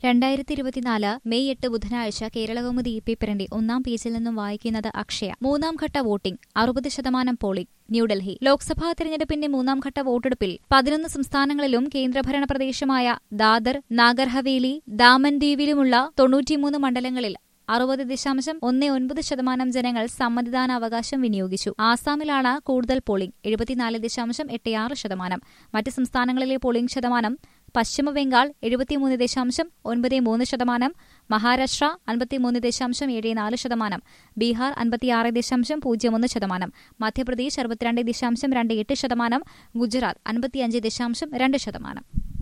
2024 May 8 ബുധനാഴ്ച കേരളകൗമുദി പേപ്പറിന്റെ ഒന്നാം പേജിൽ നിന്നും വായിക്കുന്നത് അക്ഷയ. മൂന്നാംഘട്ട വോട്ടിംഗ് 60% പോളിംഗ്. ന്യൂഡൽഹി. ലോക്സഭാ തെരഞ്ഞെടുപ്പിന്റെ മൂന്നാംഘട്ട വോട്ടെടുപ്പിൽ 11 സംസ്ഥാനങ്ങളിലും കേന്ദ്രഭരണ പ്രദേശമായ ദാദർ, നാഗർ ഹവേലി, ദാമൻ ദ്വീപിലുമുള്ള 93 മണ്ഡലങ്ങളിൽ 60.19% ജനങ്ങൾ സമ്മതിദാനാവകാശം വിനിയോഗിച്ചു. ആസാമിലാണ് കൂടുതൽ പോളിംഗ് 74.86%. മറ്റ് സംസ്ഥാനങ്ങളിലെ പോളിംഗ് ശതമാനം: പശ്ചിമബംഗാൾ 73.93%, മഹാരാഷ്ട്ര 53.74%, ബീഹാർ 56.01%, മധ്യപ്രദേശ് 62.28%, ഗുജറാത്ത് 55.2%.